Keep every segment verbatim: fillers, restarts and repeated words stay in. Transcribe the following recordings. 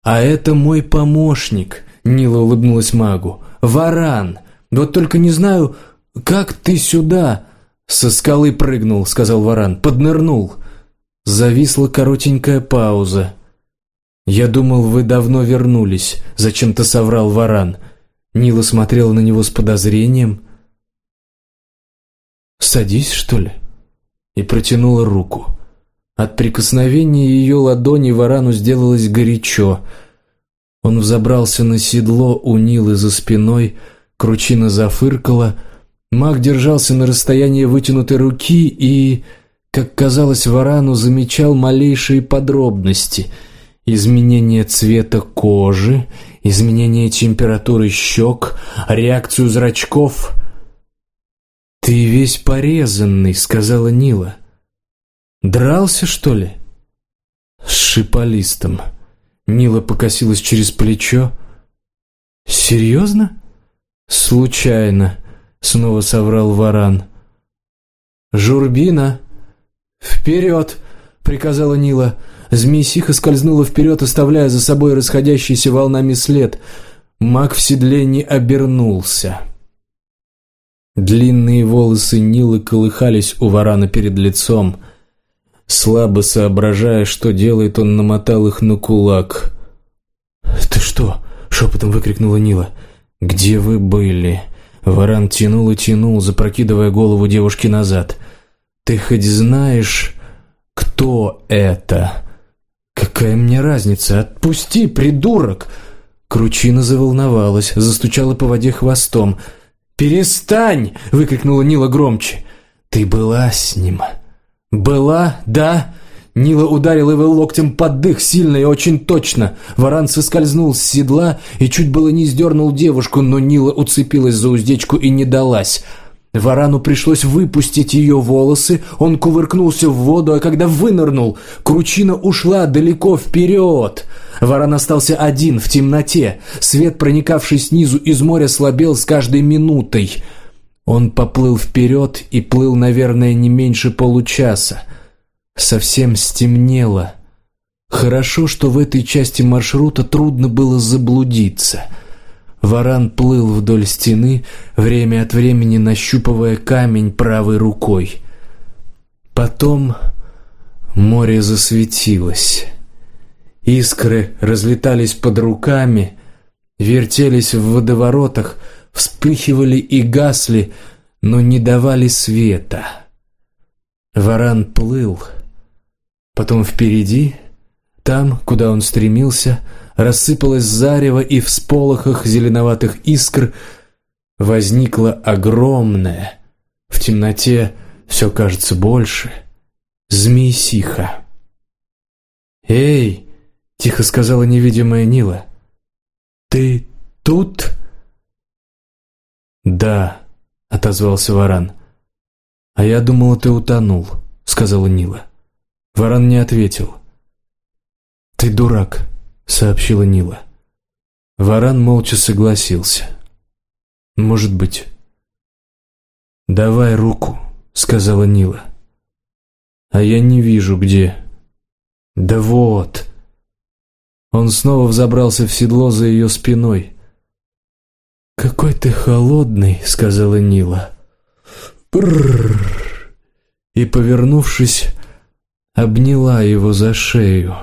«А это мой помощник», — Нила улыбнулась магу. «Варан. Вот только не знаю, как ты сюда...» «Со скалы прыгнул», — сказал Варан. «Поднырнул». Зависла коротенькая пауза. «Я думал, вы давно вернулись», — зачем-то соврал Варан. Нила смотрела на него с подозрением. «Садись, что ли?» И протянула руку. От прикосновения ее ладони Варану сделалось горячо. Он взобрался на седло у Нилы за спиной, кручина зафыркала. Маг держался на расстоянии вытянутой руки и, как казалось Варану, замечал малейшие подробности: изменение цвета кожи, изменение температуры щек, реакцию зрачков. «Ты весь порезанный», — сказала Нила. «Дрался, что ли?» «С шиполистом». Нила покосилась через плечо. «Серьезно?» «Случайно», — снова соврал Варан. «Журбина, вперед!» — приказала Нила. Змеисиха скользнула вперед, оставляя за собой расходящийся волнами след. Маг в седле не обернулся. Длинные волосы Нилы колыхались у Варана перед лицом. Слабо соображая, что делает, он намотал их на кулак. «Ты что?» — шепотом выкрикнула Нила. «Где вы были?» Варан тянул и тянул, запрокидывая голову девушки назад. «Ты хоть знаешь, кто это?» «Какая мне разница? Отпусти, придурок!» Кручина заволновалась, застучала по воде хвостом. «Перестань!» — выкрикнула Нила громче. «Ты была с ним?» «Была, да?» Нила ударила его локтем под дых, сильно и очень точно. Варан соскользнул с седла и чуть было не сдернул девушку, но Нила уцепилась за уздечку и не далась. Варану пришлось выпустить ее волосы, он кувыркнулся в воду, а когда вынырнул, кручина ушла далеко вперед. Варан остался один в темноте. Свет, проникавший снизу из моря, слабел с каждой минутой. Он поплыл вперед и плыл, наверное, не меньше получаса. Совсем стемнело. Хорошо, что в этой части маршрута трудно было заблудиться. Варан плыл вдоль стены, время от времени нащупывая камень правой рукой. Потом море засветилось. Искры разлетались под руками, вертелись в водоворотах, вспыхивали и гасли, но не давали света. Варан плыл. Потом впереди, там, куда он стремился, рассыпалось зарево, и в сполохах зеленоватых искр возникла огромная, в темноте все кажется больше, змеисиха. «Эй!» — тихо сказала невидимая Нила. «Ты тут?» «Да», — отозвался Варан. «А я думала, ты утонул», — сказала Нила. Варан не ответил. «Ты дурак», — сообщила Нила. Варан молча согласился. «Может быть». «Давай руку», — сказала Нила. «А я не вижу, где». «Да вот». Он снова взобрался в седло за ее спиной. «Какой ты холодный», — сказала Нила. «Брррр». И, повернувшись, обняла его за шею.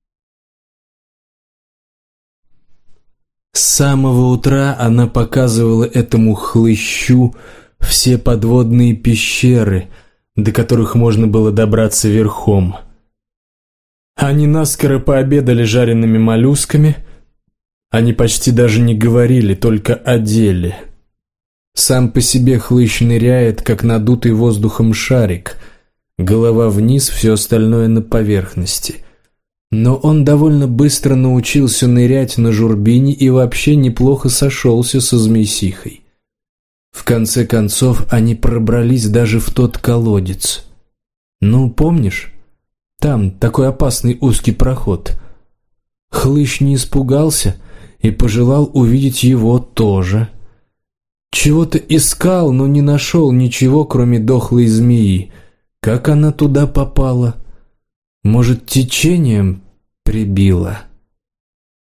С самого утра она показывала этому хлыщу все подводные пещеры, до которых можно было добраться верхом. Они наскоро пообедали жареными моллюсками. Они почти даже не говорили, только о деле. Сам по себе хлыщ ныряет, как надутый воздухом шарик. Голова вниз, все остальное на поверхности. Но он довольно быстро научился нырять на журбине и вообще неплохо сошелся со змеисихой. В конце концов, они пробрались даже в тот колодец. Ну, помнишь? Там такой опасный узкий проход. Хлыщ не испугался и пожелал увидеть его тоже. Чего-то искал, но не нашел ничего, кроме дохлой змеи. Как она туда попала? Может, течением прибило?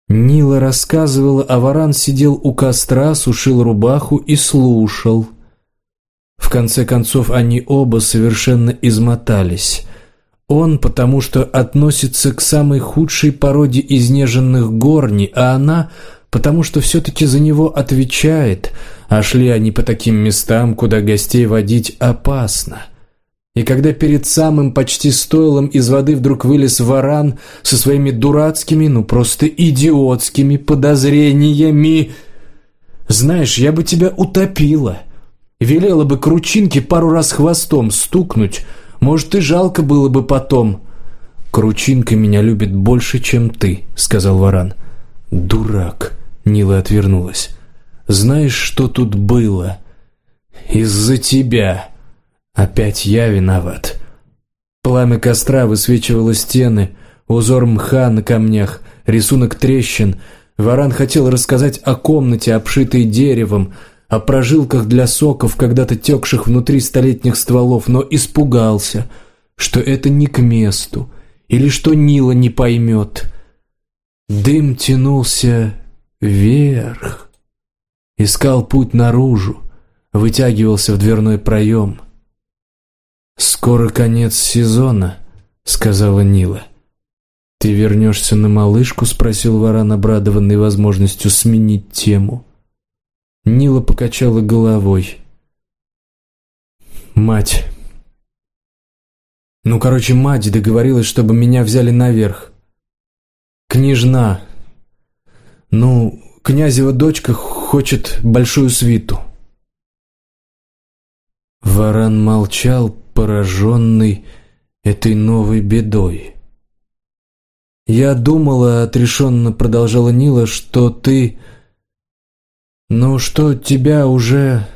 Нила рассказывала, а Варан сидел у костра, сушил рубаху и слушал. В конце концов, они оба совершенно измотались. Он, потому что относится к самой худшей породе изнеженных горни, а она, потому что все-таки за него отвечает, а шли они по таким местам, куда гостей водить опасно. И когда перед самым почти стойлом из воды вдруг вылез Варан со своими дурацкими, ну просто идиотскими подозрениями: «Знаешь, я бы тебя утопила. Велела бы Кручинке пару раз хвостом стукнуть, может, и жалко было бы потом». «Кручинка меня любит больше, чем ты», — сказал Варан. «Дурак», — Нила отвернулась. «Знаешь, что тут было? Из-за тебя. Опять я виноват». Пламя костра высвечивало стены, узор мха на камнях, рисунок трещин. Варан хотел рассказать о комнате, обшитой деревом, о прожилках для соков, когда-то текших внутри столетних стволов, но испугался, что это не к месту, или что Нила не поймет. Дым тянулся вверх, искал путь наружу, вытягивался в дверной проем. «Скоро конец сезона», — сказала Нила. «Ты вернешься на малышку?» — спросил Варан, обрадованный возможностью сменить тему. Нила покачала головой. «Мать. Ну, короче, мать договорилась, чтобы меня взяли наверх. Княжна. Ну, князева дочка хочет большую свиту». Варан молчал, пораженный этой новой бедой. «Я думала, — отрешенно продолжала Нила, — что ты... Ну, что тебя уже...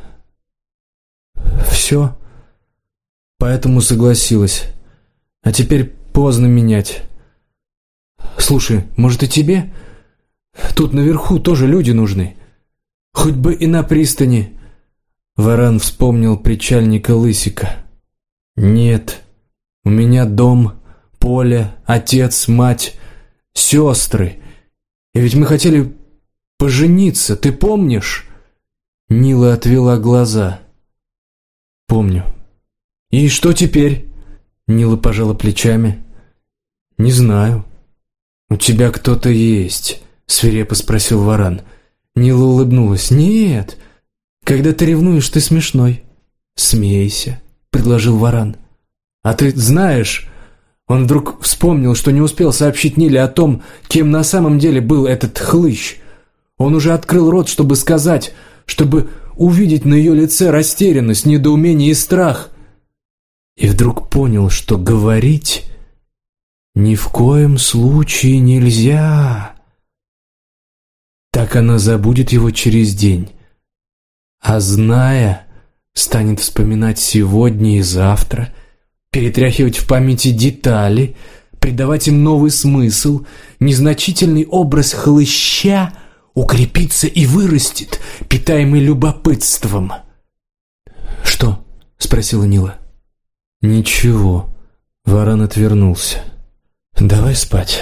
все. Поэтому согласилась. А теперь поздно менять. Слушай, может, и тебе? Тут наверху тоже люди нужны. Хоть бы и на пристани». Варан вспомнил причальника Лысика. «Нет, у меня дом, поле, отец, мать, сестры. И ведь мы хотели пожениться, ты помнишь?» Нила отвела глаза. «Помню. И что теперь?» Нила пожала плечами. «Не знаю». «У тебя кто-то есть?» — свирепо спросил Варан. Нила улыбнулась. «Нет, когда ты ревнуешь, ты смешной». «Смейся», — предложил Варан. «А ты знаешь...» Он вдруг вспомнил, что не успел сообщить Ниле о том, кем на самом деле был этот хлыщ. Он уже открыл рот, чтобы сказать, чтобы увидеть на ее лице растерянность, недоумение и страх. И вдруг понял, что говорить ни в коем случае нельзя. Так она забудет его через день. А зная, станет вспоминать сегодня и завтра, перетряхивать в памяти детали, придавать им новый смысл. Незначительный образ хлыща укрепится и вырастет, питаемый любопытством. «Что?» — спросила Нила. «Ничего». Варан отвернулся. «Давай спать».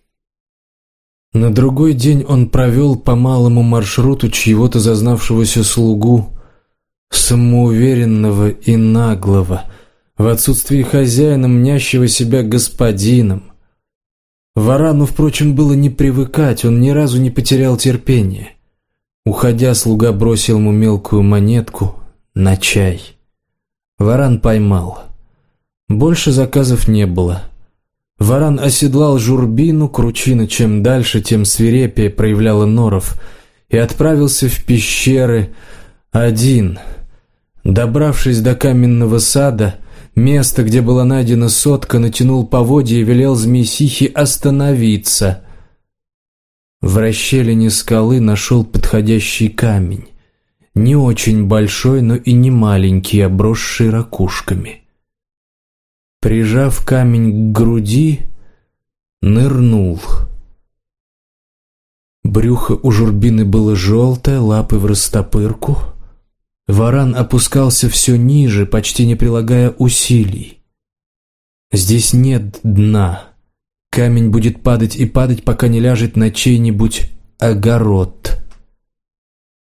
На другой день он провел по малому маршруту чьего-то зазнавшегося слугу, самоуверенного и наглого, в отсутствии хозяина, мнящего себя господином. Варану, впрочем, было не привыкать, он ни разу не потерял терпения. Уходя, слуга бросил ему мелкую монетку на чай. Варан поймал. Больше заказов не было. Варан оседлал Журбину, Кручина чем дальше, тем свирепее проявляла норов, и отправился в пещеры один. Добравшись до каменного сада, место, где была найдена сотка, натянул поводья и велел Змеисихе остановиться. В расщелине скалы нашел подходящий камень. Не очень большой, но и не маленький, обросший ракушками. Прижав камень к груди, нырнул. Брюхо у Журбины было желтое, лапы в растопырку. Варан опускался все ниже, почти не прилагая усилий. Здесь нет дна, Камень будет падать и падать, пока не ляжет на чей-нибудь огород.